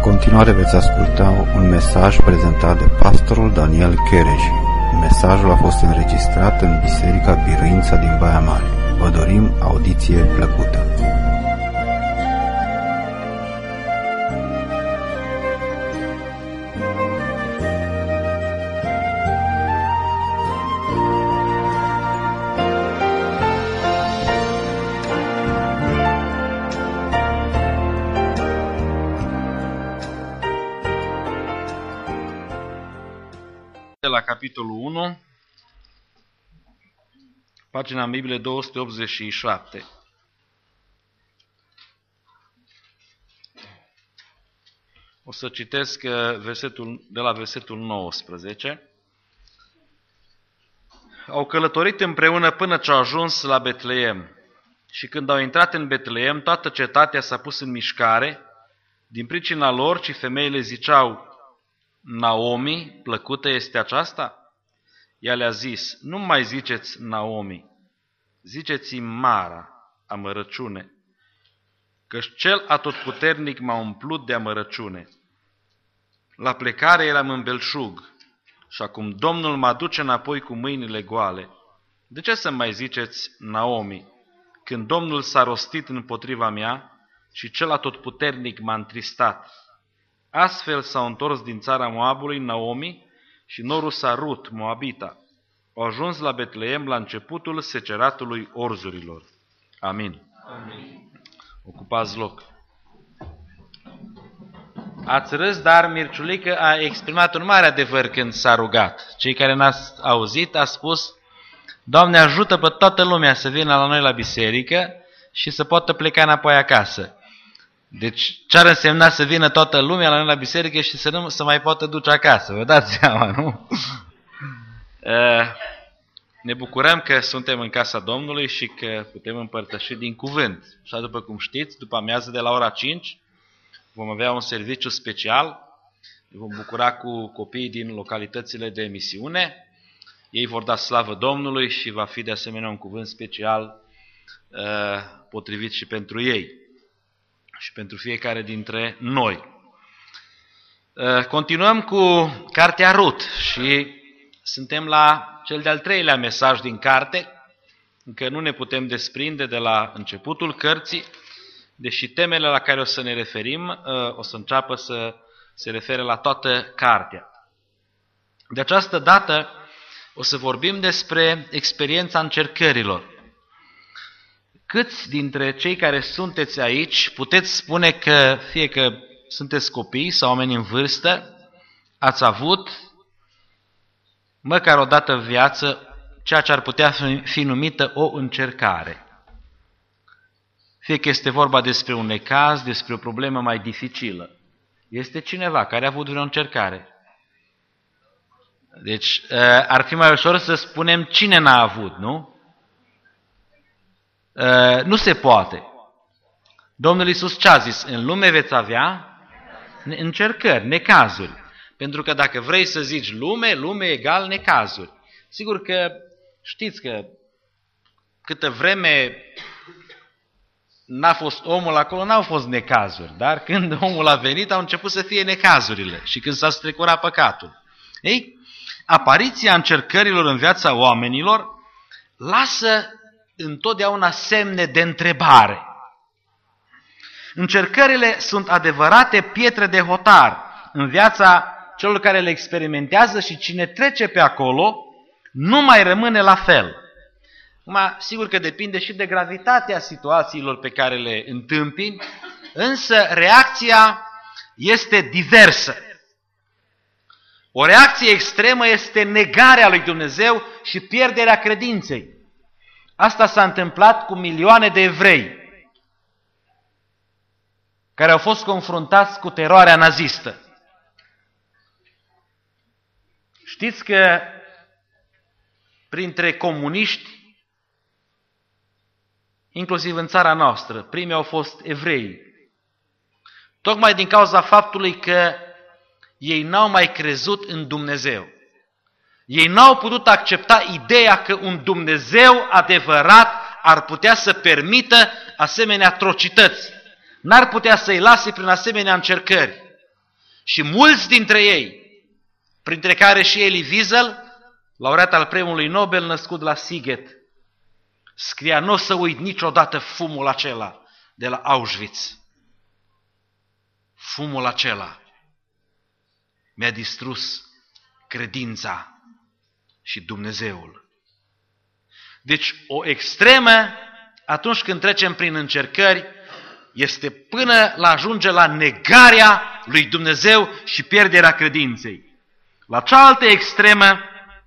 continuare veți asculta un mesaj prezentat de pastorul Daniel Cherej. Mesajul a fost înregistrat în Biserica Biruința din Baia Mare. Vă dorim audiție plăcută. La capitolul 1, pagina în Biblie 287. O să citesc de la versetul 19. Au călătorit împreună până ce au ajuns la Betleem. Și când au intrat în Betleem, toată cetatea s-a pus în mișcare. Din pricina lor, și femeile ziceau: Naomi, plăcută este aceasta? Ea le-a zis: nu mai ziceți Naomi, ziceți-mi Mara, amărăciune, căci cel atotputernic m-a umplut de amărăciune. La plecare eram în belșug și acum Domnul mă aduce înapoi cu mâinile goale. De ce să mai ziceți Naomi, când Domnul s-a rostit împotriva mea și cel atotputernic m-a întristat? Astfel s-au întors din țara Moabului Naomi și norusa Rut, Moabita. Au ajuns la Betleem la începutul seceratului orzurilor. Amin. Amin. Ocupați loc. Ați râs, dar Mirciulică a exprimat un mare adevăr când s-a rugat. Cei care n-ați auzit a spus: Doamne, ajută pe toată lumea să vină la noi la biserică și să poată pleca înapoi acasă. Deci ce ar însemna să vină toată lumea la noi la biserică și să nu se mai poată duce acasă? Vă dați seama, nu? Ne bucurăm că suntem în casa Domnului și că putem împărtăși din cuvânt. Așa după cum știți, după amiază de la ora 5 vom avea un serviciu special. Ne vom bucura cu copiii din localitățile de misiune. Ei vor da slavă Domnului și va fi de asemenea un cuvânt special potrivit și pentru ei și pentru fiecare dintre noi. Continuăm cu cartea Rut și suntem la cel de-al treilea mesaj din carte. Încă nu ne putem desprinde de la începutul cărții, deși temele la care o să ne referim o să înceapă să se refere la toată cartea. De această dată o să vorbim despre experiența încercărilor. Câți dintre cei care sunteți aici puteți spune că, fie că sunteți copii sau oameni în vârstă, ați avut măcar o dată în viață ceea ce ar putea fi numită o încercare? Fie că este vorba despre un necaz, despre o problemă mai dificilă. Este cineva care a avut vreo încercare? Deci ar fi mai ușor să spunem cine n-a avut, nu? Nu se poate. Domnul Iisus ce a zis? În lume veți avea încercări, necazuri. Pentru că dacă vrei să zici lume, lume egal necazuri. Sigur că știți că câtă vreme n-a fost omul acolo, n-au fost necazuri. Dar când omul a venit, au început să fie necazurile. Și când s-a strecurat păcatul. Ei, apariția încercărilor în viața oamenilor lasă întotdeauna semne de întrebare. Încercările sunt adevărate pietre de hotar în viața celor care le experimentează și cine trece pe acolo nu mai rămâne la fel. Sigur că depinde și de gravitatea situațiilor pe care le întâmpini, însă reacția este diversă. O reacție extremă este negarea lui Dumnezeu și pierderea credinței. Asta s-a întâmplat cu milioane de evrei care au fost confruntați cu teroarea nazistă. Știți că printre comuniști, inclusiv în țara noastră, primii au fost evrei. Tocmai din cauza faptului că ei n-au mai crezut în Dumnezeu. Ei n-au putut accepta ideea că un Dumnezeu adevărat ar putea să permită asemenea atrocități. N-ar putea să-i lase prin asemenea încercări. Și mulți dintre ei, printre care și Elie Wiesel, laureat al premiului Nobel născut la Siget, scria: nu o să uit niciodată fumul acela de la Auschwitz. Fumul acela mi-a distrus credința și Dumnezeul. Deci o extremă, atunci când trecem prin încercări, este până la ajunge la negarea lui Dumnezeu și pierderea credinței. La cealaltă extremă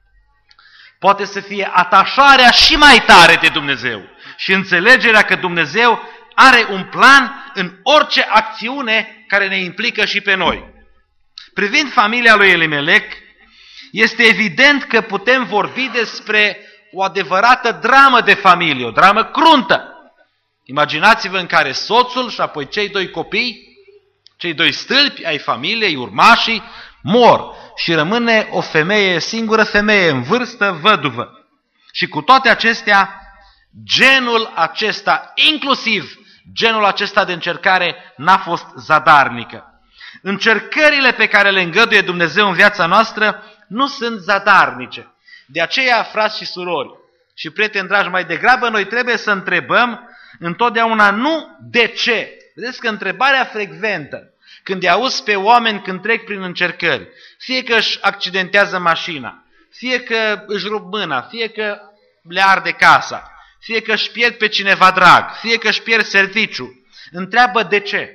poate să fie atașarea și mai tare de Dumnezeu și înțelegerea că Dumnezeu are un plan în orice acțiune care ne implică și pe noi. Privind familia lui Elimelec, este evident că putem vorbi despre o adevărată dramă de familie, o dramă cruntă. Imaginați-vă în care soțul și apoi cei doi copii, cei doi stâlpi ai familiei, urmașii, mor și rămâne o femeie, singură femeie în vârstă, văduvă. Și cu toate acestea, genul acesta, inclusiv genul acesta de încercare, n-a fost zadarnică. Încercările pe care le îngăduie Dumnezeu în viața noastră nu sunt zadarnice. De aceea, frați și surori și prieteni dragi, mai degrabă noi trebuie să întrebăm întotdeauna nu de ce. Vedeți că întrebarea frecventă, când îi auzi pe oameni când trec prin încercări, fie că își accidentează mașina, fie că își rup mâna, fie că le arde casa, fie că își pierd pe cineva drag, fie că își pierd serviciu, întreabă de ce.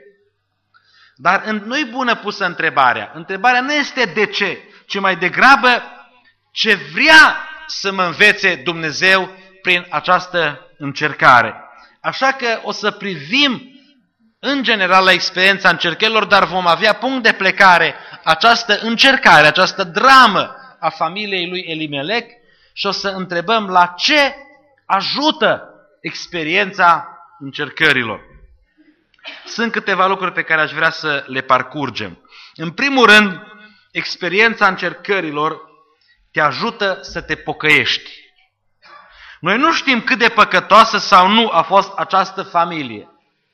Dar nu-i bună pusă întrebarea. Întrebarea nu este de ce, ci mai degrabă ce vrea să mă învețe Dumnezeu prin această încercare. Așa că o să privim în general la experiența încercărilor, dar vom avea punct de plecare această încercare, această dramă a familiei lui Elimelec și o să întrebăm la ce ajută experiența încercărilor. Sunt câteva lucruri pe care aș vrea să le parcurgem. În primul rând, experiența încercărilor te ajută să te pocăiești. Noi nu știm cât de păcătoasă sau nu a fost această familie.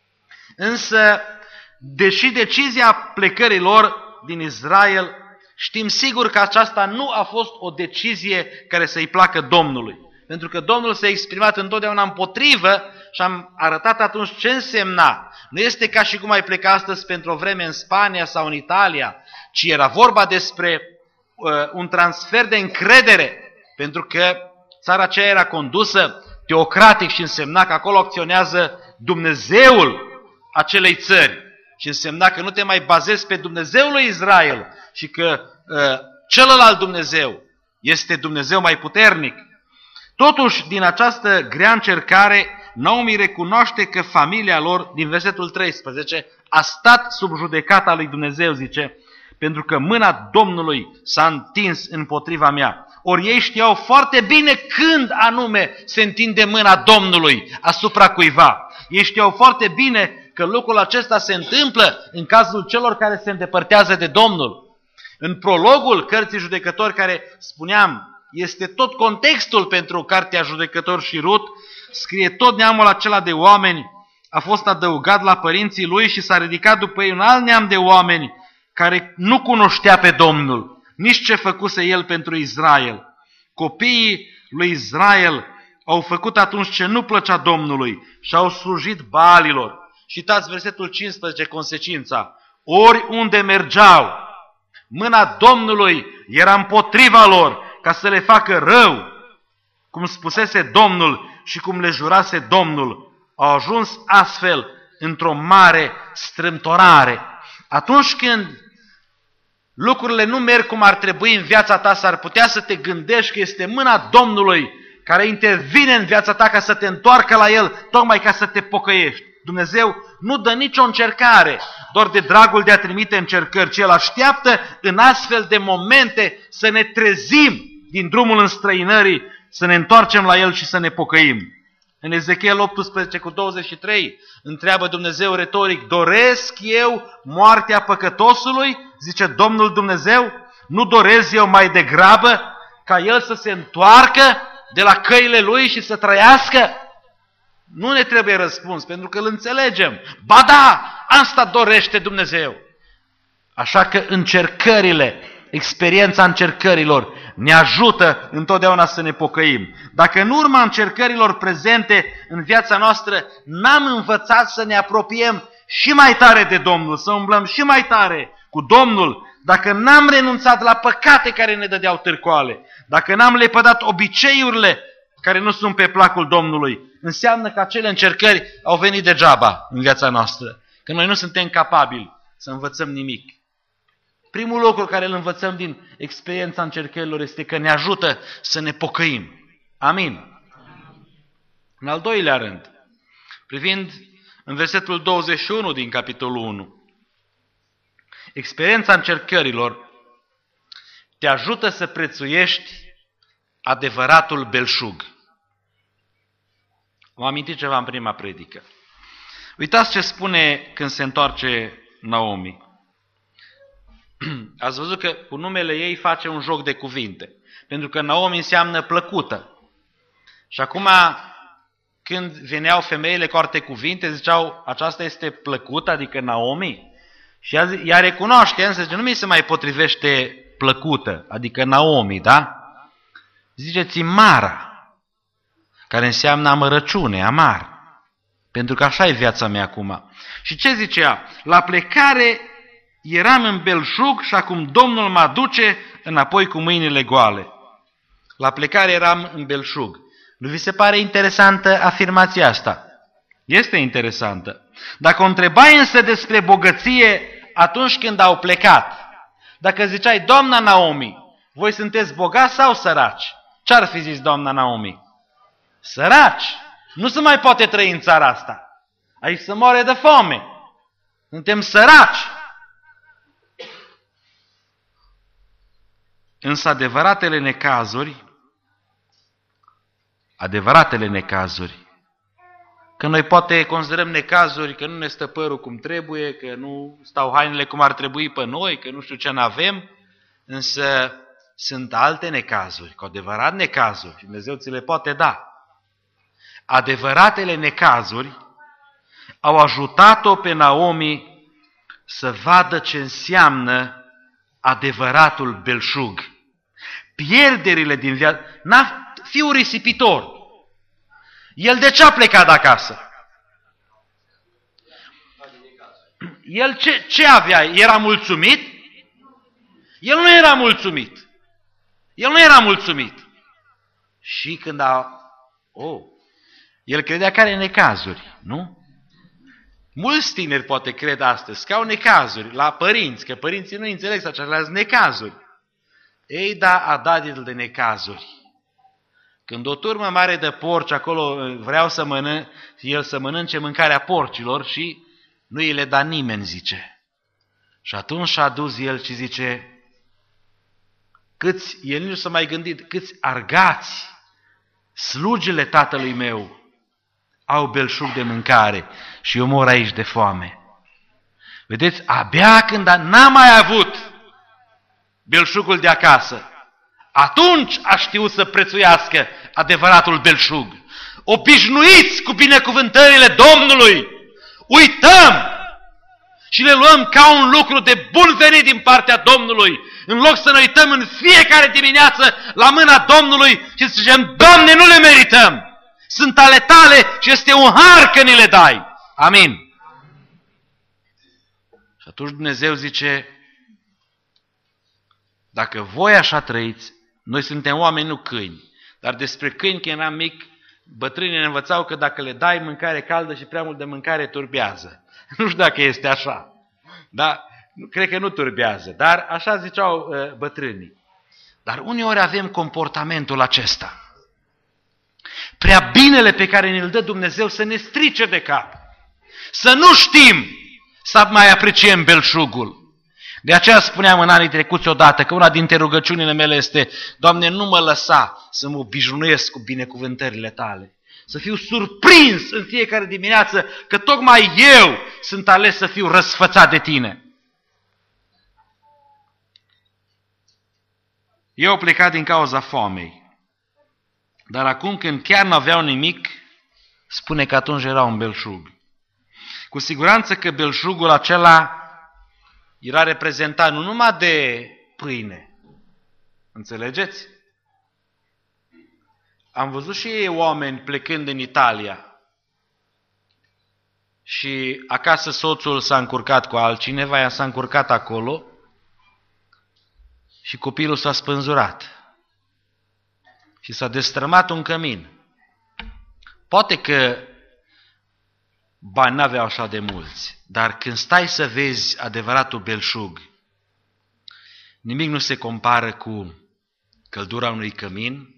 Însă, deși decizia plecării lor din Israel, știm sigur că aceasta nu a fost o decizie care să-i placă Domnului. Pentru că Domnul s-a exprimat întotdeauna împotrivă și am arătat atunci ce însemna. Nu este ca și cum ai pleca astăzi pentru o vreme în Spania sau în Italia, ci era vorba despre un transfer de încredere, pentru că țara aceea era condusă teocratic și însemna că acolo acționează Dumnezeul acelei țări și însemna că nu te mai bazezi pe Dumnezeul lui Israel și că celălalt Dumnezeu este Dumnezeu mai puternic. Totuși, din această grea încercare, Naomi recunoaște că familia lor, din versetul 13, a stat sub judecata lui Dumnezeu, zice, pentru că mâna Domnului s-a întins împotriva mea. Ori ei știau foarte bine când anume se întinde mâna Domnului asupra cuiva. Ei știau foarte bine că lucrul acesta se întâmplă în cazul celor care se îndepărtează de Domnul. În prologul Cărții Judecători, care, spuneam, este tot contextul pentru Cartea Judecători și Rut, scrie tot neamul acela de oameni a fost adăugat la părinții lui și s-a ridicat după ei un alt neam de oameni care nu cunoștea pe Domnul, nici ce făcuse el pentru Israel. Copiii lui Israel au făcut atunci ce nu plăcea Domnului și au slujit Baalilor. Și uitați versetul 15, consecința. Oriunde mergeau, mâna Domnului era împotriva lor ca să le facă rău, cum spusese Domnul și cum le jurase Domnul. Au ajuns astfel într-o mare strâmtorare. Atunci când lucrurile nu merg cum ar trebui în viața ta, s-ar putea să te gândești că este mâna Domnului care intervine în viața ta ca să te întoarcă la El, tocmai ca să te pocăiești. Dumnezeu nu dă nicio încercare doar de dragul de a trimite încercări, ci El așteaptă în astfel de momente să ne trezim din drumul înstrăinării, să ne întoarcem la El și să ne pocăim. În Ezechiel 18:23 întreabă Dumnezeu retoric, doresc eu moartea păcătosului? Zice Domnul Dumnezeu, nu doresc eu mai degrabă ca el să se întoarcă de la căile lui și să trăiască? Nu ne trebuie răspuns, pentru că îl înțelegem. Ba da, asta dorește Dumnezeu. Așa că încercările, experiența încercărilor ne ajută întotdeauna să ne pocăim. Dacă în urma încercărilor prezente în viața noastră n-am învățat să ne apropiem și mai tare de Domnul, să umblăm și mai tare cu Domnul, dacă n-am renunțat la păcate care ne dădeau târcoale, dacă n-am lepădat obiceiurile care nu sunt pe placul Domnului, înseamnă că acele încercări au venit degeaba în viața noastră, că noi nu suntem capabili să învățăm nimic. Primul lucru care îl învățăm din experiența încercărilor este că ne ajută să ne pocăim. Amin. În al doilea rând, privind în versetul 21 din capitolul 1, experiența încercărilor te ajută să prețuiești adevăratul belșug. Vă amintit ceva în prima predică. Uitați ce spune când se întoarce Naomi. Ați văzut că cu numele ei face un joc de cuvinte. Pentru că Naomi înseamnă plăcută. Și acum, când veneau femeile cu alte cuvinte, ziceau, aceasta este plăcută, adică Naomi. Și ea recunoaște, însă zice, nu mi se mai potrivește plăcută, adică Naomi, da? Ziceți Mara, care înseamnă amărăciune, amar. Pentru că așa e viața mea acum. Și ce zicea? La plecare eram în belșug și acum Domnul mă aduce înapoi cu mâinile goale. La plecare eram în belșug. Nu vi se pare interesantă afirmația asta? Este interesantă. Dacă o întrebai însă despre bogăție atunci când au plecat, dacă ziceai, doamna Naomi, voi sunteți bogați sau săraci? Ce-ar fi zis doamna Naomi? Săraci! Nu se mai poate trăi în țara asta. Aici se moare de foame. Suntem săraci. Însă adevăratele necazuri, că noi poate considerăm necazuri că nu ne stă părul cum trebuie, că nu stau hainele cum ar trebui pe noi, că nu știu ce n-avem, însă sunt alte necazuri, cu adevărat necazuri, și Dumnezeu ți le poate da. Adevăratele necazuri au ajutat-o pe Naomi să vadă ce înseamnă adevăratul belșug. Pierderile din viață. Fiul risipitor. El de ce a plecat de acasă? El ce avea? Era mulțumit? El nu era mulțumit. El nu era mulțumit. Și când el credea că are necazuri, nu? Mulți tineri poate cred astăzi că au necazuri la părinți, că părinții nu înțeleg să aceleași necazuri. Ei, da, a dat el de necazuri. Când o turmă mare de porci acolo vreau el să mănânce mâncarea porcilor și nu îi le da nimeni, zice. Și atunci și-a dus el și zice, el nu s-a mai gândit, câți argați, slugile tatălui meu, au belșug de mâncare și eu mor aici de foame. Vedeți, abia când n-a mai avut belșugul de acasă, atunci a știut să prețuiască adevăratul belșug. Obișnuiți cu binecuvântările Domnului, uităm și le luăm ca un lucru de bun venit din partea Domnului, în loc să ne uităm în fiecare dimineață la mâna Domnului și să zicem, Doamne, nu le merităm! Sunt ale tale și este un har că ni le dai. Amin. Și atunci Dumnezeu zice, dacă voi așa trăiți, noi suntem oameni, nu câini. Dar despre câini, când eram mic, bătrânii ne învățau că dacă le dai mâncare caldă și prea mult de mâncare, turbează. Nu știu dacă este așa. Da? Cred că nu turbează, dar așa ziceau bătrânii. Dar uneori avem comportamentul acesta. Prea binele pe care ne-l dă Dumnezeu să ne strice de cap. Să nu știm să mai apreciem belșugul. De aceea spuneam în anii trecuți odată că una dintre rugăciunile mele este, Doamne, nu mă lăsa să mă obișnuiesc cu binecuvântările tale. Să fiu surprins în fiecare dimineață că tocmai eu sunt ales să fiu răsfățat de tine. Eu au plecat din cauza foamei. Dar acum când chiar nu aveau nimic, spune că atunci era un belșug. Cu siguranță că belșugul acela era reprezentat nu numai de pâine. Înțelegeți? Am văzut și oameni plecând în Italia și acasă soțul s-a încurcat cu altcineva, ea s-a încurcat acolo și copilul s-a spânzurat și s-a destrămat un cămin. Poate că bani n-aveau așa de mulți, dar când stai să vezi adevăratul belșug, nimic nu se compară cu căldura unui cămin.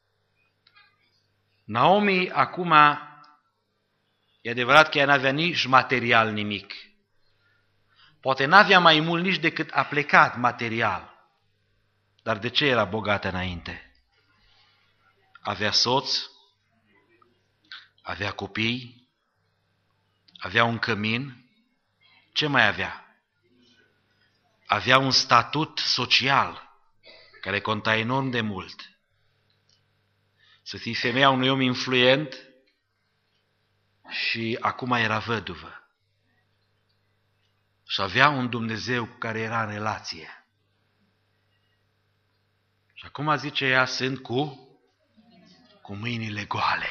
Naomi acum, e adevărat că ea n-avea nici material nimic. Poate n-avea mai mult nici decât a plecat material. Dar de ce era bogată înainte? Avea soț, avea copii, avea un cămin. Ce mai avea? Avea un statut social care conta enorm de mult. Să fii femeia unui om influent și acum era văduvă. Și avea un Dumnezeu cu care era în relație. Și acum zice ea, sunt cu mâinile goale.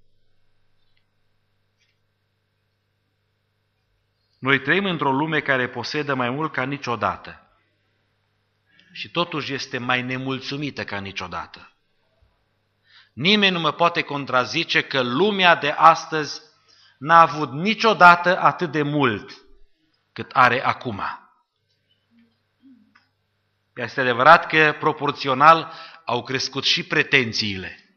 Noi trăim într-o lume care posedă mai mult ca niciodată. Și totuși este mai nemulțumită ca niciodată. Nimeni nu mă poate contrazice că lumea de astăzi n-a avut niciodată atât de mult cât are acum. Este adevărat că proporțional au crescut și pretențiile.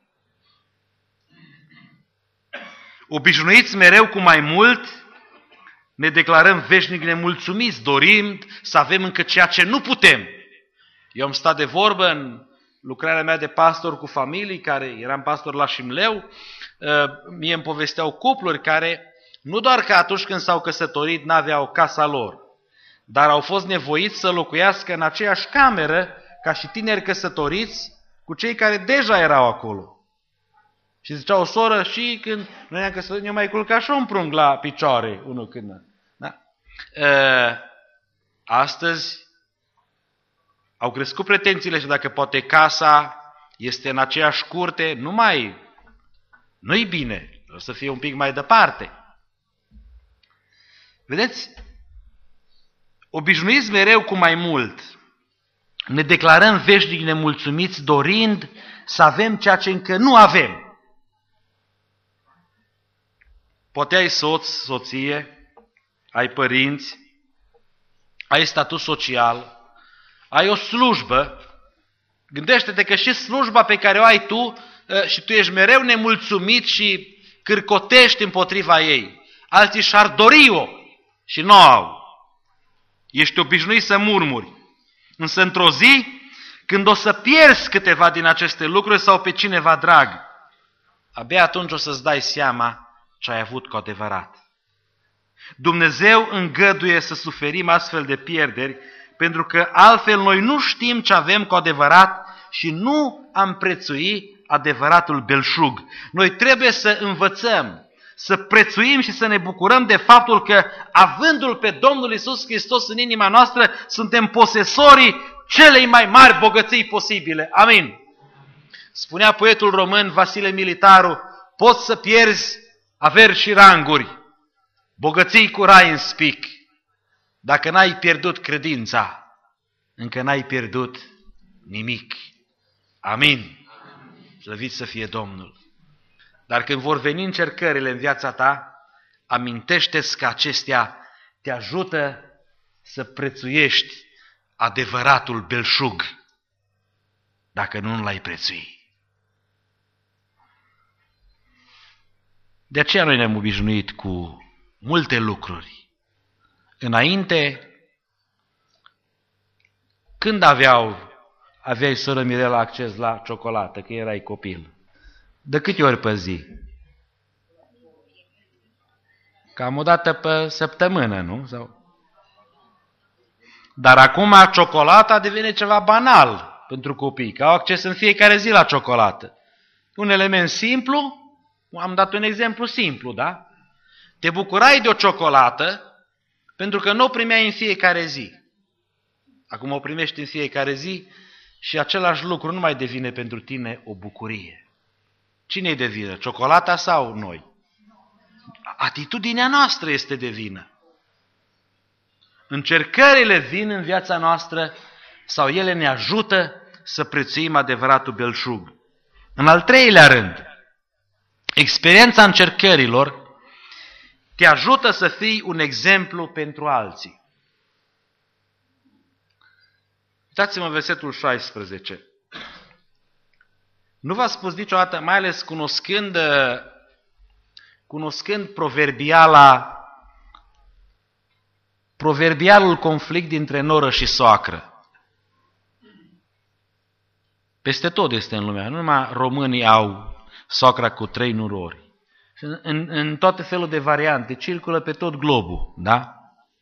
Obișnuiți mereu cu mai mult, ne declarăm veșnic nemulțumiți, dorim să avem încă ceea ce nu putem. Eu am stat de vorbă în lucrarea mea de pastor cu familii, care eram pastor la Șimleu, mie îmi povesteau cupluri care, nu doar că atunci când s-au căsătorit n-aveau casa lor, dar au fost nevoiți să locuiască în aceeași cameră ca și tineri căsătoriți cu cei care deja erau acolo. Și zicea o soră, și când noi ne-am căsătorit, ne-am mai culcat și un prunc la picioare, unul când. Da? Astăzi au crescut pretențiile și dacă poate casa este în aceeași curte, nu-i bine, o să fie un pic mai departe. Vedeți? Obișnuiți mereu cu mai mult. Ne declarăm veșnic nemulțumiți dorind să avem ceea ce încă nu avem. Poate ai soț, soție, ai părinți, ai statut social, ai o slujbă. Gândește-te că și slujba pe care o ai tu și tu ești mereu nemulțumit și cârcotești împotriva ei. Alții și-ar dori-o și nu au. Ești obișnuit să murmuri. Însă într-o zi, când o să pierzi câteva din aceste lucruri sau pe cineva drag, abia atunci o să-ți dai seama ce ai avut cu adevărat. Dumnezeu îngăduie să suferim astfel de pierderi, pentru că altfel noi nu știm ce avem cu adevărat și nu am prețui adevăratul belșug. Noi trebuie să învățăm, să prețuim și să ne bucurăm de faptul că, avându-L pe Domnul Iisus Hristos în inima noastră, suntem posesorii celei mai mari bogății posibile. Amin. Spunea poetul român Vasile Militaru, poți să pierzi averi și ranguri, bogății cu rai în spic. Dacă n-ai pierdut credința, încă n-ai pierdut nimic. Amin. Slăvit să fie Domnul. Dar când vor veni încercările în viața ta, amintește-ți că acestea te ajută să prețuiești adevăratul belșug, dacă nu l-ai prețui. De aceea noi ne-am obișnuit cu multe lucruri. Înainte, când aveai, soră Mirela, acces la ciocolată, că erai copil? De câte ori pe zi? Cam o dată pe săptămână, nu? Dar acum ciocolata devine ceva banal pentru copii, că au acces în fiecare zi la ciocolată. Un element simplu, am dat un exemplu simplu, da? Te bucurai de o ciocolată pentru că nu o primeai în fiecare zi. Acum o primești în fiecare zi și același lucru nu mai devine pentru tine o bucurie. Cine-i de vină? Ciocolata sau noi? Atitudinea noastră este de vină. Încercările vin în viața noastră sau ele ne ajută să prețuim adevăratul belșug. În al treilea rând, experiența încercărilor te ajută să fii un exemplu pentru alții. Uitați-mă versetul 16. Nu v-a spus niciodată, mai ales cunoscând proverbialul conflict dintre noră și soacră. Peste tot este în lumea, nu numai românii au soacra cu 3 nurori. În toate felul de variante, circulă pe tot globul, da?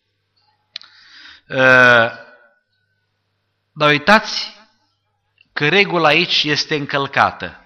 Dar uitați că regula aici este încălcată.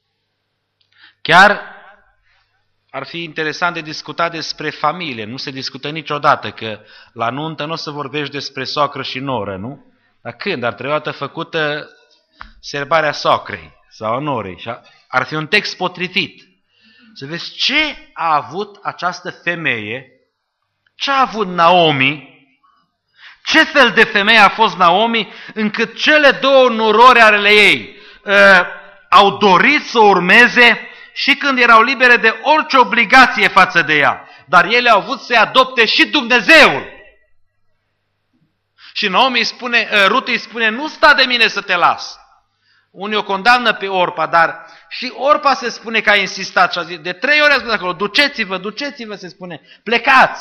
Chiar ar fi interesant de discutat despre familie. Nu se discută niciodată că la nuntă nu o să vorbești despre soacră și noră, nu? Dar când? Ar trebui dată făcută serbarea soacrei sau a norei. Și ar fi un text potrivit. Să vezi ce a avut această femeie, ce a avut Naomi, ce fel de femeie a fost Naomi, încât cele 2 norori ale ei au dorit să o urmeze și când erau libere de orice obligație față de ea. Dar ele au avut să-i adopte și Dumnezeul. Și Naomi Rut îi spune, nu sta de mine să te las. Unii o condamnă pe Orpa, dar și Orpa se spune că a insistat și a zis, de 3 ori a spus acolo, duceți-vă, se spune, plecați.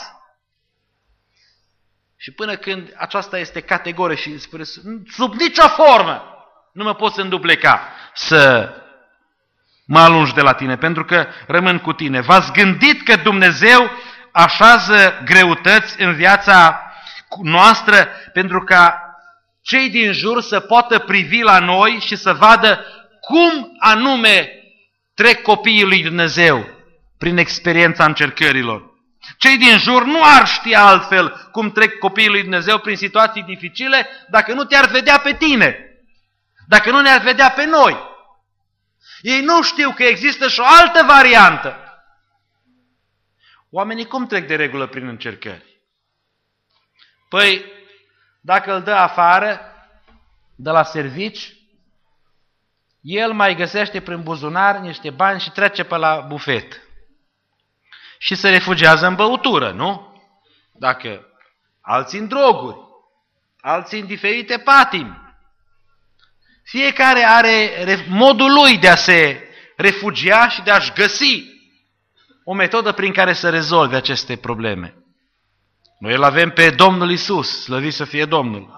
Și până când aceasta este categorie și spune, sub nicio formă nu mă poți îndupleca să mă alungi de la tine, pentru că rămân cu tine. V-ați gândit că Dumnezeu așează greutăți în viața noastră pentru ca cei din jur să poată privi la noi și să vadă cum anume trec copiii lui Dumnezeu prin experiența încercărilor. Cei din jur nu ar ști altfel cum trec copiii lui Dumnezeu prin situații dificile dacă nu te-ar vedea pe tine, dacă nu ne-ar vedea pe noi. Ei nu știu că există și o altă variantă. Oamenii cum trec de regulă prin încercări? Păi, dacă îl dă afară, de la servici, el mai găsește prin buzunar niște bani și trece pe la bufet. Și se refugiază în băutură, nu? Dacă alții în droguri, alții în diferite patimi. Fiecare are modul lui de a se refugia și de a-și găsi o metodă prin care să rezolve aceste probleme. Noi îl avem pe Domnul Iisus, slăvit să fie Domnul.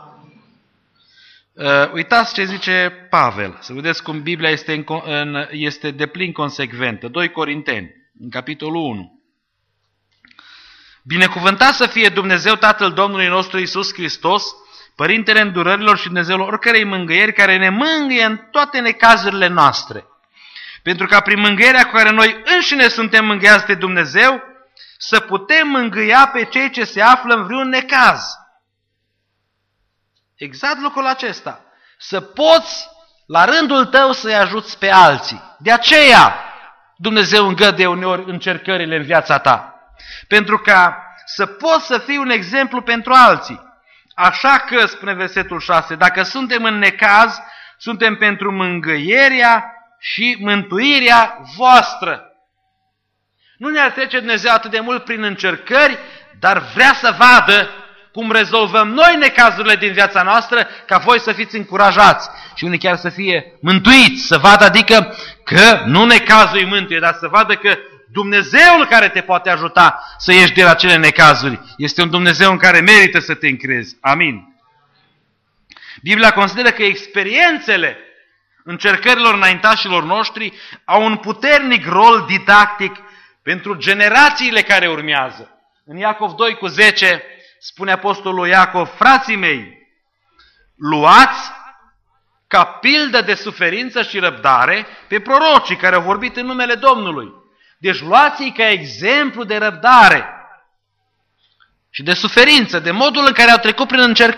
Uitați ce zice Pavel, să vedeți cum Biblia este deplin consecventă. 2 Corinteni, în capitolul 1. Binecuvântat să fie Dumnezeu Tatăl Domnului nostru Iisus Hristos, Părintele îndurărilor și Dumnezeul oricărei mângâieri, care ne mângâie în toate necazurile noastre. Pentru ca prin mângâierea cu care noi înșine suntem mângâiați de Dumnezeu, să putem mângâia pe cei ce se află în vreun necaz. Exact lucrul acesta. Să poți, la rândul tău, să-i ajuți pe alții. De aceea, Dumnezeu îngăduie uneori încercările în viața ta. Pentru ca să poți să fii un exemplu pentru alții. Așa că, spune versetul 6, dacă suntem în necaz, suntem pentru mângâierea și mântuirea voastră. Nu ne-ar trece Dumnezeu atât de mult prin încercări, dar vrea să vadă cum rezolvăm noi necazurile din viața noastră, ca voi să fiți încurajați și unii chiar să fie mântuiți, să vadă adică că nu necazul îi mântuie, dar să vadă că Dumnezeul care te poate ajuta să ieși de la cele necazuri este un Dumnezeu în care merită să te încrezi. Amin. Biblia consideră că experiențele încercărilor înaintașilor noștri au un puternic rol didactic pentru generațiile care urmează. În Iacov 2:10 spune apostolul Iacov, frații mei, luați ca pildă de suferință și răbdare pe prorocii care au vorbit în numele Domnului. Deci luați-i ca exemplu de răbdare și de suferință, de modul în care au trecut prin încercări.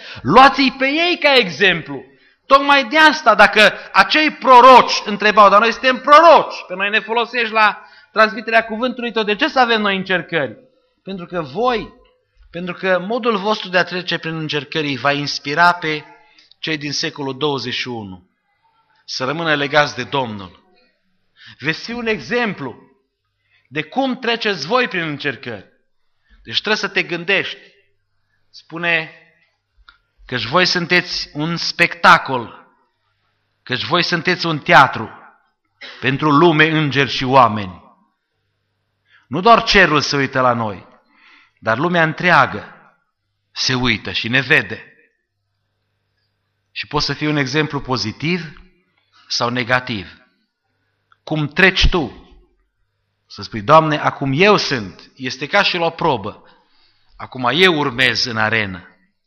luați-i pe ei ca exemplu. Tocmai de asta, dacă acei proroci întrebau, dar noi suntem proroci, pe noi ne folosești la transmiterea cuvântului tău, de ce să avem noi încercări? Pentru că modul vostru de a trece prin încercări va inspira pe cei din secolul 21 să rămână legați de Domnul. Veți fi un exemplu de cum treceți voi prin încercări. Deci trebuie să te gândești. Spune că voi sunteți un spectacol, că voi sunteți un teatru pentru lume, îngeri și oameni. Nu doar cerul se uită la noi, dar lumea întreagă se uită și ne vede. Și poți să fii un exemplu pozitiv sau negativ. Cum treci tu? Să spui, Doamne, acum eu sunt. Este ca și la o probă. Acum eu urmez în arenă.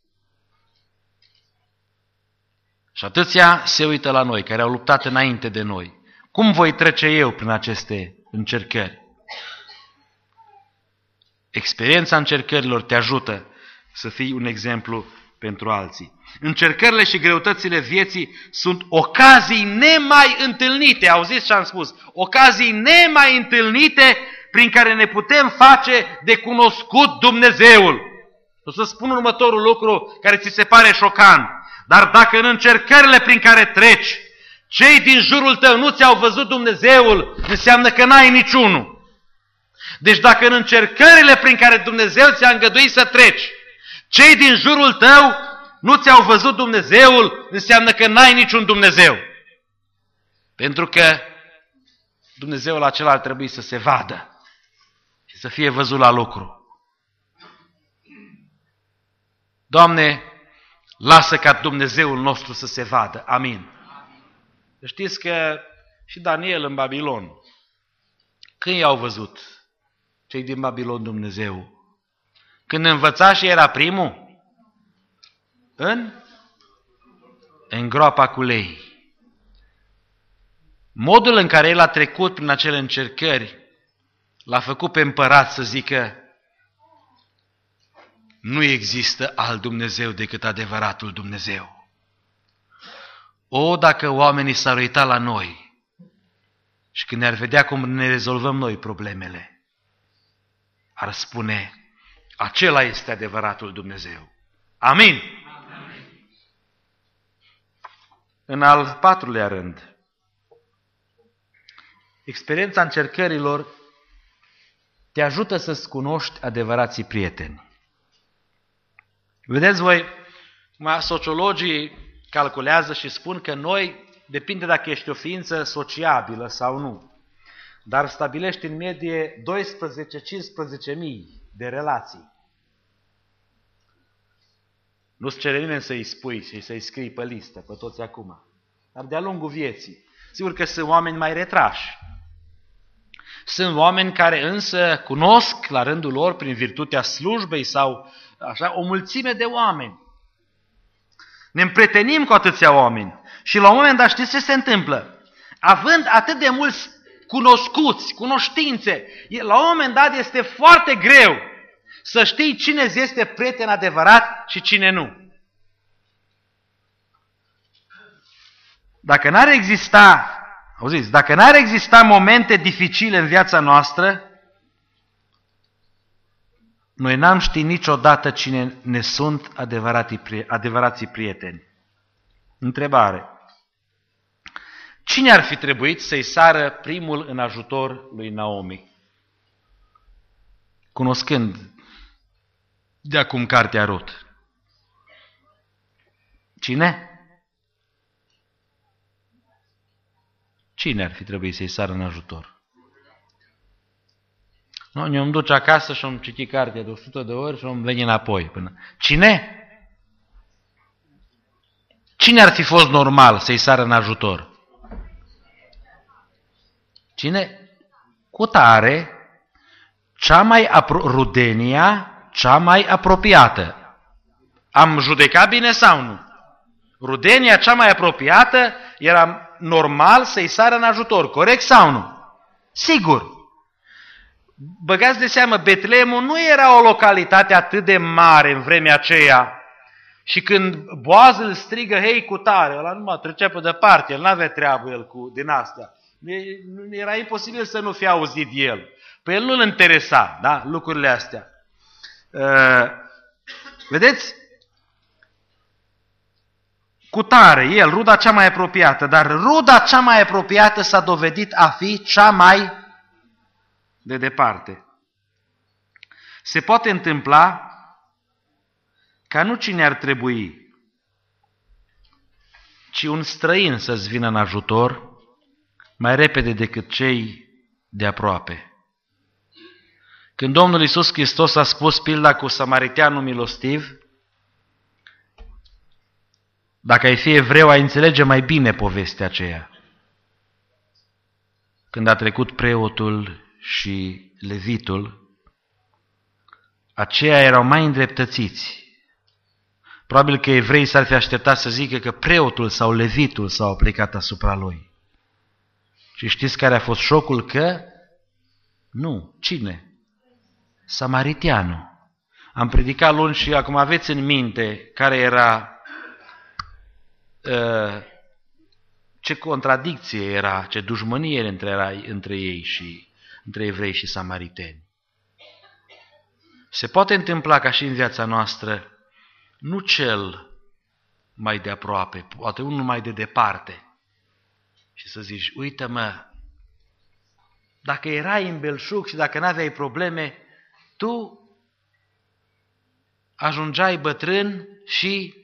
Și atâția se uită la noi, care au luptat înainte de noi. Cum voi trece eu prin aceste încercări? Experiența încercărilor te ajută să fii un exemplu pentru alții. Încercările și greutățile vieții sunt ocazii nemai întâlnite. Auziți ce am spus? Ocazii nemai întâlnite prin care ne putem face de cunoscut Dumnezeul. O să spun următorul lucru care ți se pare șocant. Dar dacă în încercările prin care treci, cei din jurul tău nu ți-au văzut Dumnezeul, înseamnă că n-ai niciunul. Deci dacă în încercările prin care Dumnezeu ți-a îngăduit să treci, cei din jurul tău nu ți-au văzut Dumnezeul, înseamnă că n-ai niciun Dumnezeu. Pentru că Dumnezeul acela ar trebui să se vadă și să fie văzut la lucru. Doamne, lasă ca Dumnezeul nostru să se vadă. Amin. Știți că și Daniel în Babilon, când i-au văzut cei din Babilon Dumnezeu? Când învăța și era primul? În groapa cu lei. Modul în care el a trecut prin acele încercări l-a făcut pe împărat să zică: nu există alt Dumnezeu decât adevăratul Dumnezeu. O, dacă oamenii s-ar uita la noi și când ne-ar vedea cum ne rezolvăm noi problemele, ar spune: acela este adevăratul Dumnezeu. Amin. Amin. În al patrulea rând, experiența încercărilor te ajută să-ți cunoști adevărații prieteni. Vedeți voi, sociologii calculează și spun că noi, depinde dacă ești o ființă sociabilă sau nu, dar stabilești în medie 12-15.000 de relații. Nu-ți cere nimeni să-i spui și să-i scrii pe listă, pe toți acum. Dar de-a lungul vieții. Sigur că sunt oameni mai retrași. Sunt oameni care însă cunosc la rândul lor, prin virtutea slujbei sau așa, o mulțime de oameni. Ne împrietenim cu atâția oameni. Și la un moment dat știți ce se întâmplă? Având atât de mulți cunoscuți, cunoștințe, la un moment dat este foarte greu să știi cine îți este prieten adevărat și cine nu. Dacă n-ar exista, auziți, dacă n-ar exista momente dificile în viața noastră, noi n-am ști niciodată cine ne sunt adevărații prieteni. Întrebare. Cine ar fi trebuit să-i sară primul în ajutor lui Naomi? Cunoscând de acum cartea Rut. Cine? Cine ar fi trebuit să-i sară în ajutor? Nu, ne-am duce acasă și am citit cartea de 100 de ori și am venit înapoi. Cine? Cine ar fi fost normal să-i sară în ajutor? Cine? Cutare, Rudenia, cea mai apropiată. Am judecat bine sau nu? Rudenia, cea mai apropiată, era normal să-i sară în ajutor, corect sau nu? Sigur. Băgați de seamă, Betleemul nu era o localitate atât de mare în vremea aceea, Și când Boaz îl strigă, hei, cu tare, ăla nu mă trecea pe departe, el n-avea treabă el din astea. Era imposibil să nu fie auzit el. Pe el nu-l interesa, da, lucrurile astea. Vedeți? Cu tare, el, ruda cea mai apropiată, dar ruda cea mai apropiată s-a dovedit a fi cea mai de departe. Se poate întâmpla ca nu cine ar trebui, ci un străin să-ți vină în ajutor mai repede decât cei de aproape. Când Domnul Iisus Hristos a spus pilda cu samariteanul milostiv, dacă ai fi evreu, ai înțelege mai bine povestea aceea. Când a trecut preotul și levitul, aceia erau mai îndreptățiți. Probabil că evreii s-ar fi așteptat să zică că preotul sau levitul s-au aplicat asupra lui. Și știți care a fost șocul? Că nu. Cine? Samariteanul. Am predicat luni și acum aveți în minte care era, ce contradicție era, ce dușmănie între ei și între evrei și samariteni. Se poate întâmpla ca și în viața noastră, nu cel mai de aproape, poate unul mai de departe. Și să zici, uite-mă, dacă erai în belșug și dacă n-aveai probleme, tu ajungeai bătrân și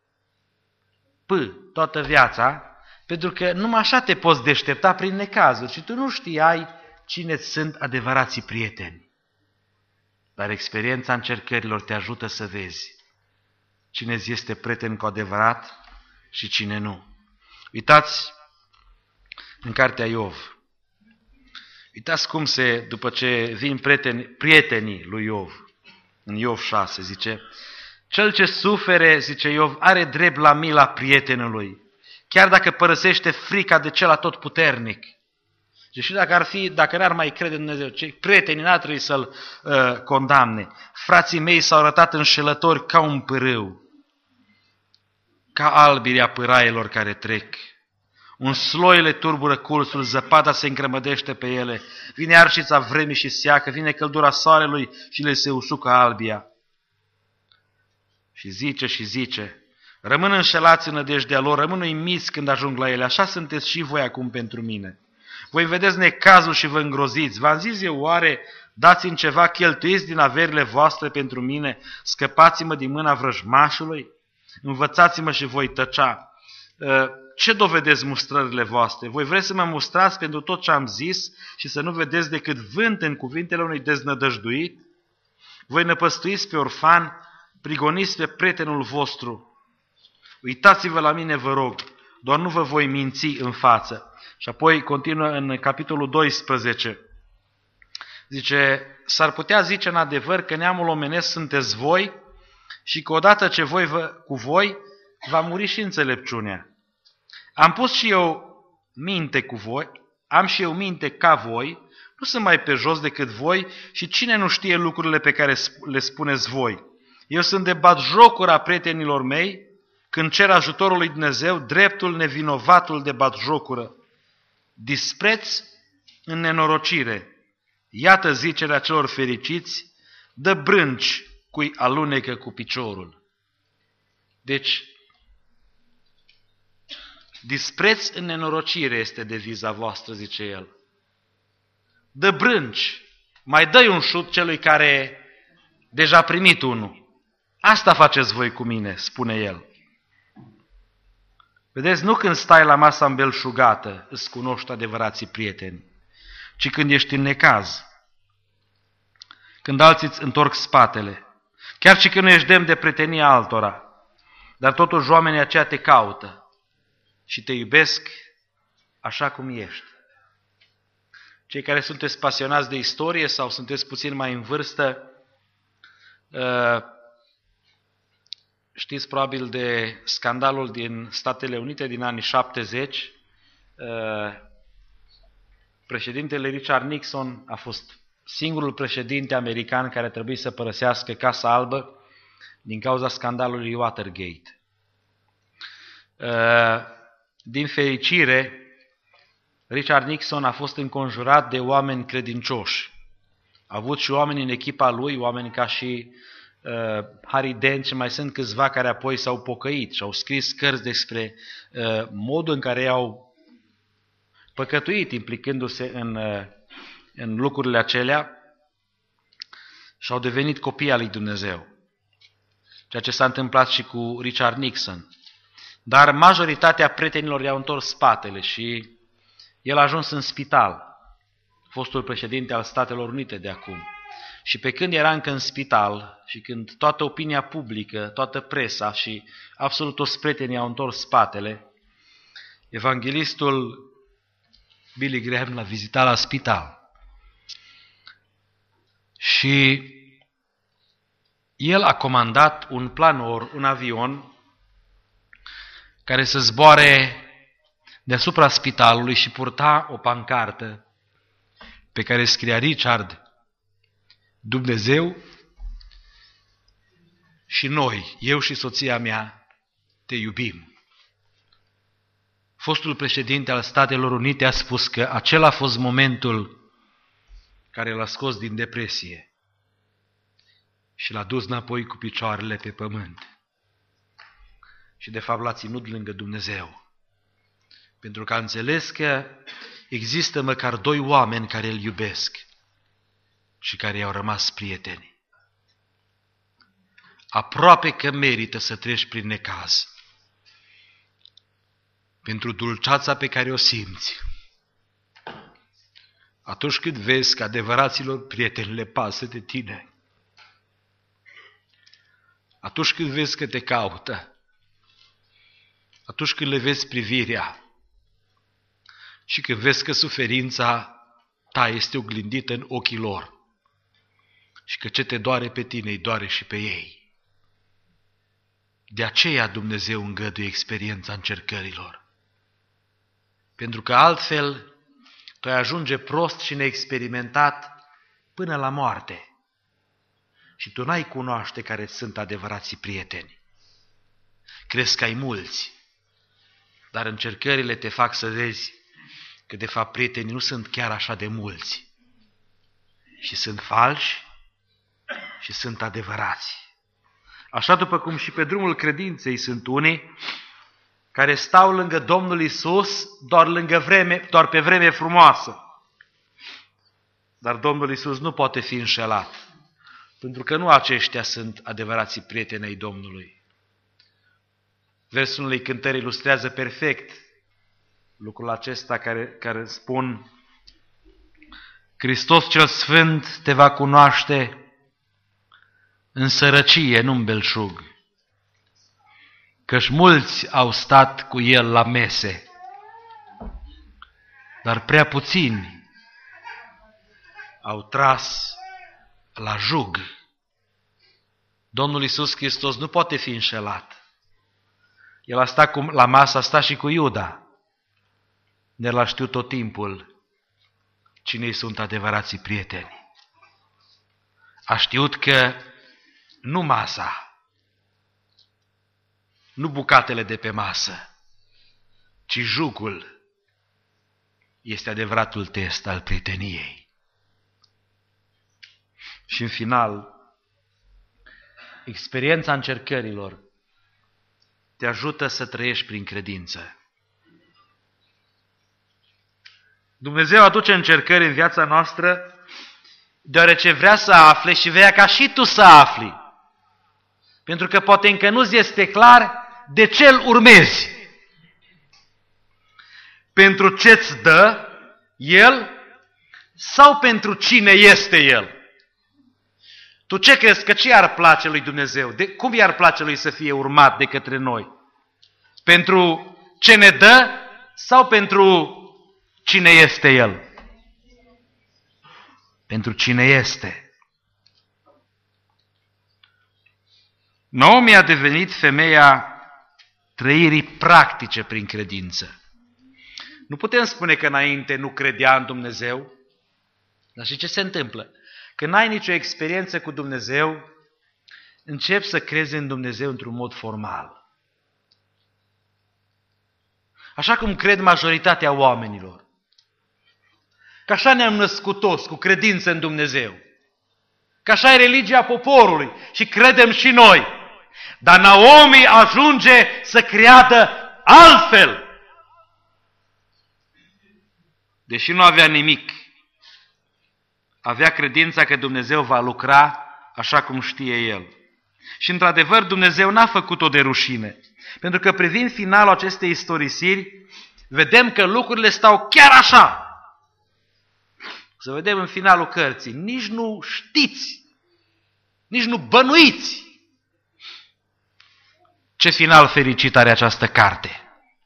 toată viața, pentru că numai așa te poți deștepta prin necazuri și tu nu știai cine sunt adevărații prieteni. Dar experiența încercărilor te ajută să vezi cine ți este prieten cu adevărat și cine nu. Uitați în cartea Iov. Uitați cum după ce vin prietenii lui Iov, în Iov 6, zice, cel ce sufere, zice Iov, are drept la mila prietenului, chiar dacă părăsește frica de cel atotputernic. Și dacă n-ar mai crede în Dumnezeu, prietenii n-ar trebui să-l condamne. Frații mei s-au arătat înșelători ca un pârâu, ca albirea pâraielor care trec. Un sloi le turbură culsul, zăpada se încrămădește pe ele, vine arșița vremii și seacă, vine căldura soarelui și le se usucă albia. Și zice, rămân înșelați în nădejdea lor, rămân uimiți când ajung la ele, așa sunteți și voi acum pentru mine. Voi vedeți necazul și vă îngroziți. V-am zis eu, oare dați-mi ceva, cheltuiți din averile voastre pentru mine, scăpați-mă din mâna vrăjmașului, învățați-mă și voi tăcea. Ce dovedeți mustrările voastre? Voi vreți să mă mustrați pentru tot ce am zis și să nu vedeți decât vânt în cuvintele unui deznădăjduit? Voi năpăstuiți pe orfan, prigoniți pe prietenul vostru. Uitați-vă la mine, vă rog, doar nu vă voi minți în față. Și apoi continuă în capitolul 12. Zice, s-ar putea zice în adevăr că neamul omenesc sunteți voi și că odată ce cu voi va muri și înțelepciunea. Am pus și eu minte cu voi, am și eu minte ca voi, nu sunt mai pe jos decât voi și cine nu știe lucrurile pe care le spuneți voi. Eu sunt de batjocura prietenilor mei când cer ajutorul lui Dumnezeu, dreptul nevinovatul de batjocură. Dispreț în nenorocire. Iată zicerea celor fericiți, dă brânci cui alunecă cu piciorul. Deci, dispreț în nenorocire este deviza voastră, zice el. Dă brânci, mai dă-i un șut celui care deja a primit unul. Asta faceți voi cu mine, spune el. Vedeți, nu când stai la masa îmbelșugată îți cunoști adevărații prieteni, ci când ești în necaz, când alții îți întorc spatele, chiar și când nu ești demn de prietenia altora, dar totuși oamenii aceia te caută și te iubesc așa cum ești. Cei care sunteți pasionați de istorie sau sunteți puțin mai în vârstă, știți probabil de scandalul din Statele Unite din anii 70. Președintele Richard Nixon a fost singurul președinte american care trebuie să părăsească Casa Albă din cauza scandalului Watergate. Din fericire, Richard Nixon a fost înconjurat de oameni credincioși. A avut și oameni în echipa lui, oameni ca și Harry Dent și mai sunt câțiva care apoi s-au pocăit și au scris cărți despre modul în care au păcătuit, implicându-se în lucrurile acelea și au devenit copii al lui Dumnezeu. Ceea ce s-a întâmplat și cu Richard Nixon. Dar majoritatea prietenilor i-au întors spatele și el a ajuns în spital, fostul președinte al Statelor Unite de acum. Și pe când era încă în spital și când toată opinia publică, toată presa și absolut toți prietenii au întors spatele, evanghelistul Billy Graham l-a vizitat la spital. Și el a comandat un planor, un avion, care să zboare deasupra spitalului și purta o pancartă pe care scria Richard: Dumnezeu și noi, eu și soția mea, te iubim. Fostul președinte al Statelor Unite a spus că acela a fost momentul care l-a scos din depresie și l-a dus înapoi cu picioarele pe pământ. Și de fapt l-a ținut lângă Dumnezeu. Pentru că a înțeles că există măcar 2 oameni care îl iubesc și care i-au rămas prieteni. Aproape că merită să treci prin necaz pentru dulceața pe care o simți atunci când vezi că adevăraților prieteni le pasă de tine, atunci când vezi că te caută, atunci când le vezi privirea și când vezi că suferința ta este oglindită în ochii lor și că ce te doare pe tine îi doare și pe ei. De aceea Dumnezeu îngăduie experiența încercărilor. Pentru că altfel tu ai ajunge prost și neexperimentat până la moarte și tu n-ai cunoaște care sunt adevărații prieteni. Crezi că ai mulți, dar încercările te fac să vezi că de fapt prietenii nu sunt chiar așa de mulți și sunt falși și sunt adevărați. Așa după cum și pe drumul credinței sunt unii care stau lângă Domnul Iisus doar pe vreme frumoasă. Dar Domnul Iisus nu poate fi înșelat, pentru că nu aceștia sunt adevărații prieteni ai Domnului. Versul unei cântări ilustrează perfect lucrul acesta care spun: Hristos cel Sfânt te va cunoaște în sărăcie, nu în belșug, căci mulți au stat cu El la mese, dar prea puțini au tras la jug. Domnul Iisus Hristos nu poate fi înșelat. El a stat la masă, a stat și cu Iuda. Ne l-a știut tot timpul cine sunt adevărații prieteni. A știut că nu masa, nu bucatele de pe masă, ci jugul este adevăratul test al prieteniei. Și în final, experiența încercărilor te ajută să trăiești prin credință. Dumnezeu aduce încercări în viața noastră deoarece vrea să afle și vrea ca și tu să afli. Pentru că poate încă nu-ți este clar de ce îl urmezi. Pentru ce-ți dă El sau pentru cine este El? Tu ce crezi că ce i-ar place lui Dumnezeu? Cum i-ar place lui să fie urmat de către noi? Pentru ce ne dă sau pentru cine este El? Pentru cine este. Naomi a devenit femeia trăirii practice prin credință. Nu putem spune că înainte nu credea în Dumnezeu, dar și ce se întâmplă? Când n-ai nicio experiență cu Dumnezeu, începi să crezi în Dumnezeu într-un mod formal. Așa cum cred majoritatea oamenilor. Că așa ne-am născut toți, cu credință în Dumnezeu. Că așa e religia poporului și credem și noi. Dar Naomi ajunge să creadă altfel. Deși nu avea nimic, avea credința că Dumnezeu va lucra așa cum știe El. Și într-adevăr Dumnezeu n-a făcut-o de rușine. Pentru că privind finalul acestei istorisiri, vedem că lucrurile stau chiar așa. Să vedem în finalul cărții. Nici nu știți, nici nu bănuiți ce final fericit are această carte.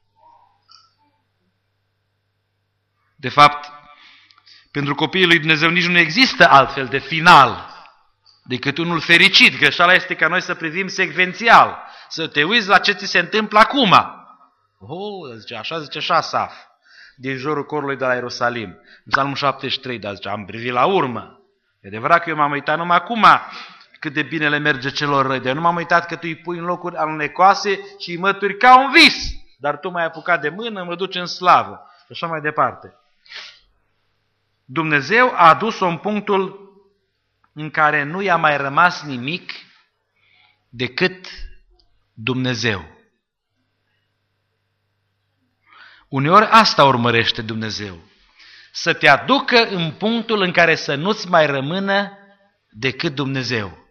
De fapt, pentru copiii lui Dumnezeu nici nu există altfel de final decât unul fericit. Greșeala este ca noi să privim secvențial, să te uiți la ce ți se întâmplă acum. Așa zice și Asaf, din jurul corului de la Ierusalim. În Psalmul 73, dar zice, am privit la urmă. E adevărat că eu m-am uitat numai acum cât de bine le merge celor răi. Eu nu m-am uitat că tu îi pui în locuri alunecoase și îi mături ca un vis. Dar tu m-ai apucat de mână, mă duci în slavă. Și așa mai departe. Dumnezeu a adus-o în punctul în care nu i-a mai rămas nimic decât Dumnezeu. Uneori asta urmărește Dumnezeu. Să te aducă în punctul în care să nu-ți mai rămână decât Dumnezeu.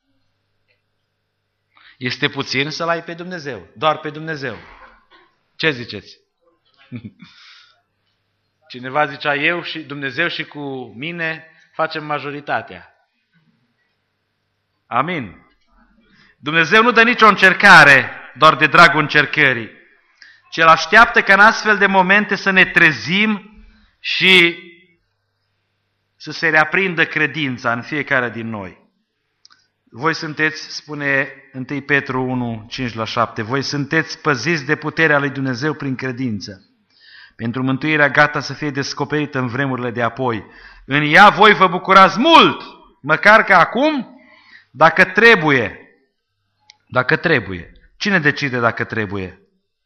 Este puțin să-L ai pe Dumnezeu, doar pe Dumnezeu. Ce ziceți? Cineva zicea eu și Dumnezeu și cu mine facem majoritatea. Amin. Dumnezeu nu dă nicio încercare doar de dragul încercării, ci El așteaptă ca în astfel de momente să ne trezim și să se reaprindă credința în fiecare din noi. Voi sunteți, spune 1 Petru 1, 5-7, voi sunteți păziți de puterea lui Dumnezeu prin credință, pentru mântuirea gata să fie descoperită în vremurile de apoi. În ea voi vă bucurați mult, măcar că acum, dacă trebuie. Dacă trebuie. Cine decide dacă trebuie?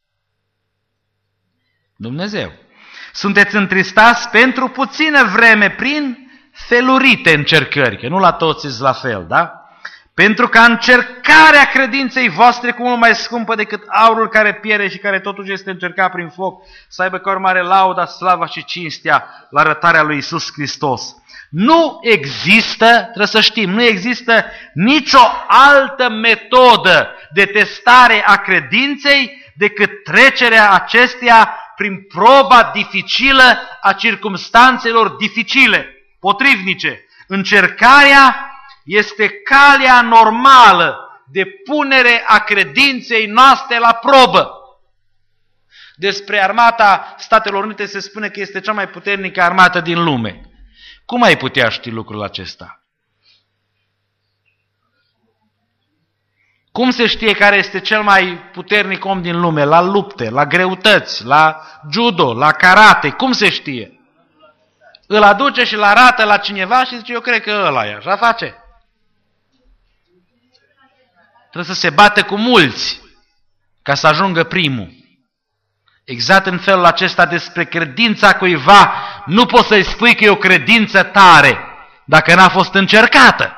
Dumnezeu. Sunteți întristați pentru puțină vreme prin felurite încercări, că nu la toți e la fel, da? Pentru ca încercarea credinței voastre, cu mult mai scumpă decât aurul care pierde și care totuși este încercat prin foc, să aibă ca urmare lauda, slava și cinstea la arătarea lui Iisus Hristos. Nu există, trebuie să știm, nu există nicio altă metodă de testare a credinței decât trecerea acesteia prin proba dificilă a circumstanțelor dificile, potrivnice. Încercarea este calea normală de punere a credinței noastre la probă. Despre armata Statelor Unite se spune că este cea mai puternică armată din lume. Cum ai putea ști lucrul acesta? Cum se știe care este cel mai puternic om din lume? La lupte, la greutăți, la judo, la karate. Cum se știe? Îl aduce și îl arată la cineva și zice, eu cred că ăla e, așa face. Trebuie să se bată cu mulți ca să ajungă primul. Exact în felul acesta despre credința cuiva nu poți să-i spui că e o credință tare dacă n-a fost încercată.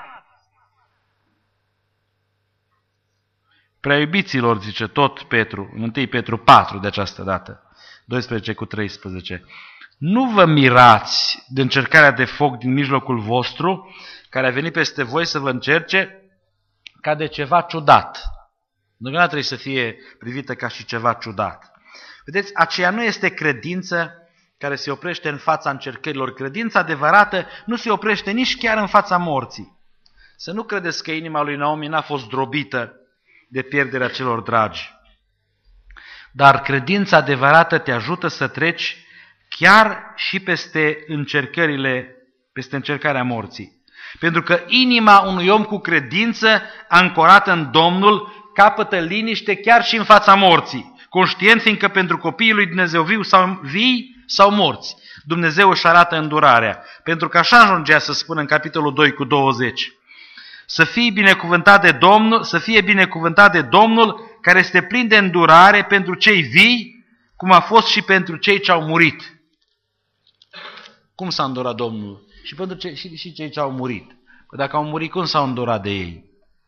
Prea iubiților, zice tot Petru, în 1 Petru 4 de această dată, 12-13, nu vă mirați de încercarea de foc din mijlocul vostru, care a venit peste voi să vă încerce ca de ceva ciudat. Nu trebuie să fie privită ca și ceva ciudat. Vedeți, aceea nu este credință care se oprește în fața încercărilor. Credința adevărată nu se oprește nici chiar în fața morții. Să nu credeți că inima lui Naomi n-a fost drobită de pierderea celor dragi. Dar credința adevărată te ajută să treci chiar și peste încercarea morții. Pentru că inima unui om cu credință ancorată în Domnul capătă liniște chiar și în fața morții, conștient fiindcă pentru copiii lui Dumnezeu vii sau morți, Dumnezeu își arată îndurarea. Pentru că așa ajungea să spună în capitolul 2 cu 20. Să fie binecuvântat de Domnul care este plin de îndurare pentru cei vii, cum a fost și pentru cei ce au murit. Cum s-a îndurat Domnul? Și pentru cei ce au murit. Că dacă au murit, cum s-au îndurat de ei?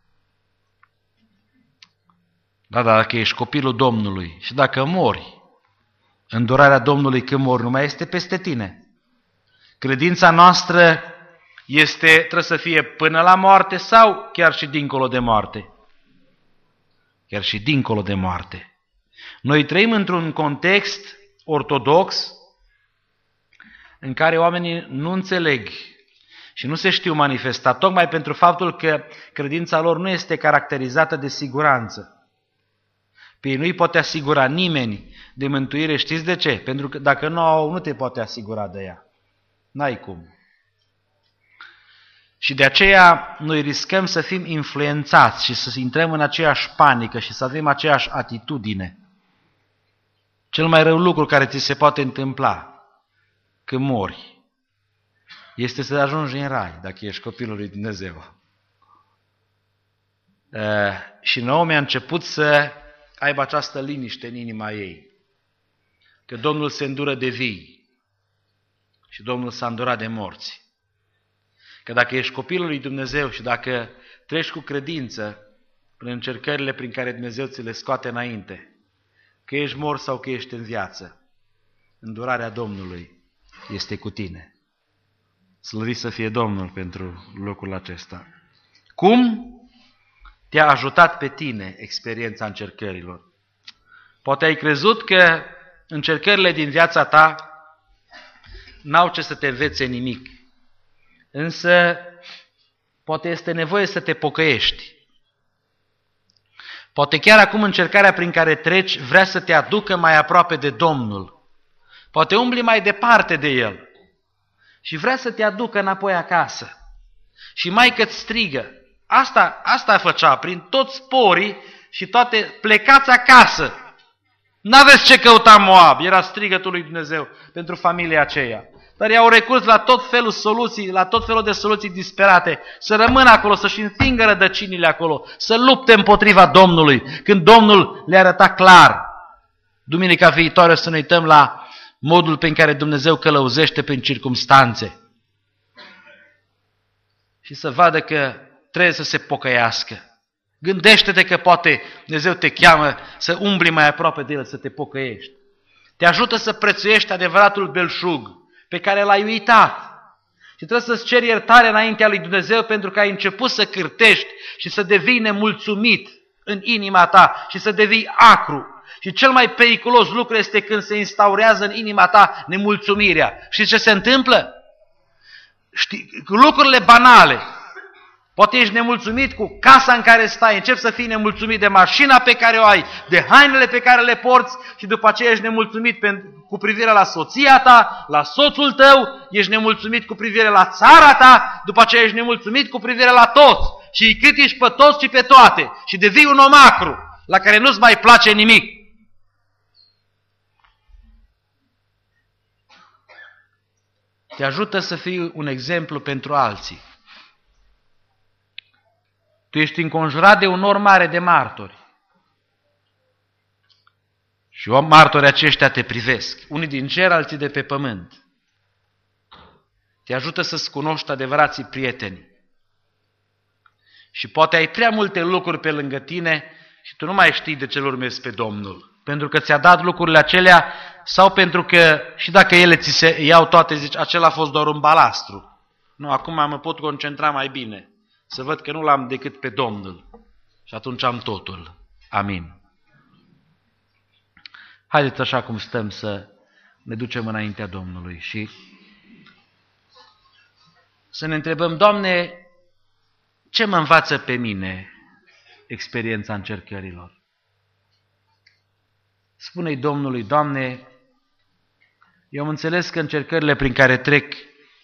Da, dacă ești copilul Domnului și dacă mori, îndurarea Domnului când mori nu mai este peste tine. Credința noastră trebuie să fie până la moarte sau chiar și dincolo de moarte? Chiar și dincolo de moarte. Noi trăim într-un context ortodox în care oamenii nu înțeleg și nu se știu manifesta, tocmai pentru faptul că credința lor nu este caracterizată de siguranță. Pe ei nu-i poate asigura nimeni de mântuire. Știți de ce? Pentru că dacă nu te poate asigura de ea. N-ai cum. Și de aceea noi riscăm să fim influențați și să intrăm în aceeași panică și să avem aceeași atitudine. Cel mai rău lucru care ți se poate întâmpla când mori este să ajungi în rai, dacă ești copilul lui Dumnezeu. Și Naomi a început să aibă această liniște în inima ei, că Domnul se îndură de vii și Domnul s-a îndurat de morți. Că dacă ești copilul lui Dumnezeu și dacă treci cu credință prin încercările prin care Dumnezeu ți le scoate înainte, că ești mort sau că ești în viață, îndurarea Domnului este cu tine. Slăvit să fie Domnul pentru lucrul acesta. Cum te-a ajutat pe tine experiența încercărilor? Poate ai crezut că încercările din viața ta n-au ce să te învețe nimic. Însă, poate este nevoie să te pocăiești. Poate chiar acum încercarea prin care treci vrea să te aducă mai aproape de Domnul. Poate umbli mai departe de El și vrea să te aducă înapoi acasă. Și maică-ți strigă. Asta făcea, prin toți sporii și toate, plecați acasă. N-aveți ce căuta Moab, era strigătul lui Dumnezeu pentru familia aceea. Dar i-au recurs la tot felul de soluții disperate, să rămână acolo, să-și înfingă rădăcinile acolo, să lupte împotriva Domnului, când Domnul le arăta clar. Duminica viitoare să ne uităm la modul prin care Dumnezeu călăuzește prin circumstanțe și să vadă că trebuie să se pocăiască. Gândește-te că poate Dumnezeu te cheamă să umbli mai aproape de El, să te pocăiești. Te ajută să prețuiești adevăratul belșug pe care l-ai uitat. Și trebuie să-ți ceri iertare înaintea lui Dumnezeu pentru că ai început să cârtești și să devii nemulțumit în inima ta și să devii acru. Și cel mai periculos lucru este când se instaurează în inima ta nemulțumirea. Știți ce se întâmplă? Lucrurile banale. Poate ești nemulțumit cu casa în care stai, începi să fii nemulțumit de mașina pe care o ai, de hainele pe care le porți și după aceea ești nemulțumit cu privire la soția ta, la soțul tău, ești nemulțumit cu privire la țara ta, după aceea ești nemulțumit cu privire la toți și îi critici pe toți și pe toate și devii un om acru la care nu-ți mai place nimic. Te ajută să fii un exemplu pentru alții. Tu ești înconjurat de un număr mare de martori. Și martorii aceștia te privesc. Unii din cer, alții de pe pământ. Te ajută să-ți cunoști adevărații prieteni. Și poate ai prea multe lucruri pe lângă tine și tu nu mai știi de ce îl urmezi pe Domnul. Pentru că ți-a dat lucrurile acelea sau pentru că și dacă ele ți se iau toate, zici, acela a fost doar un balastru. Nu, acum mă pot concentra mai bine. Să văd că nu l-am decât pe Domnul. Și atunci am totul. Amin. Haideți așa cum stăm să ne ducem înaintea Domnului și să ne întrebăm, Doamne, ce mă învață pe mine experiența încercărilor? Spune-i Domnului, Doamne, eu am înțeles că încercările prin care trec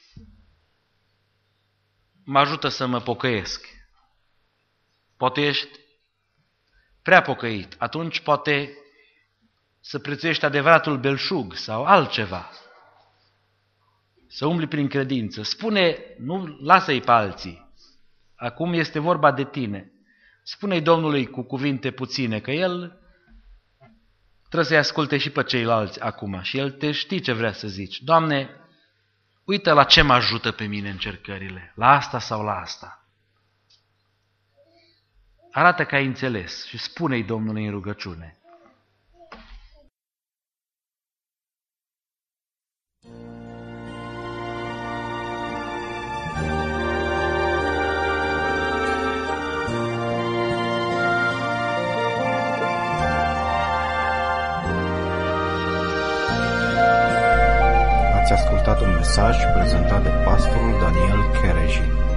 mă ajută să mă pocăiesc. Poate ești prea pocăit, atunci poate să prețuiești adevăratul belșug sau altceva. Să umbli prin credință. Spune, nu lasă-i pe alții. Acum este vorba de tine. Spune-i Domnului cu cuvinte puține, că El trebuie să-i asculte și pe ceilalți acum. Și El te știe ce vrea să zici. Doamne, uită la ce mă ajută pe mine încercările. La asta sau la asta. Arată că ai înțeles și spune-i Domnului în rugăciune. Ați ascultat un mesaj prezentat de pastorul Daniel Chereji.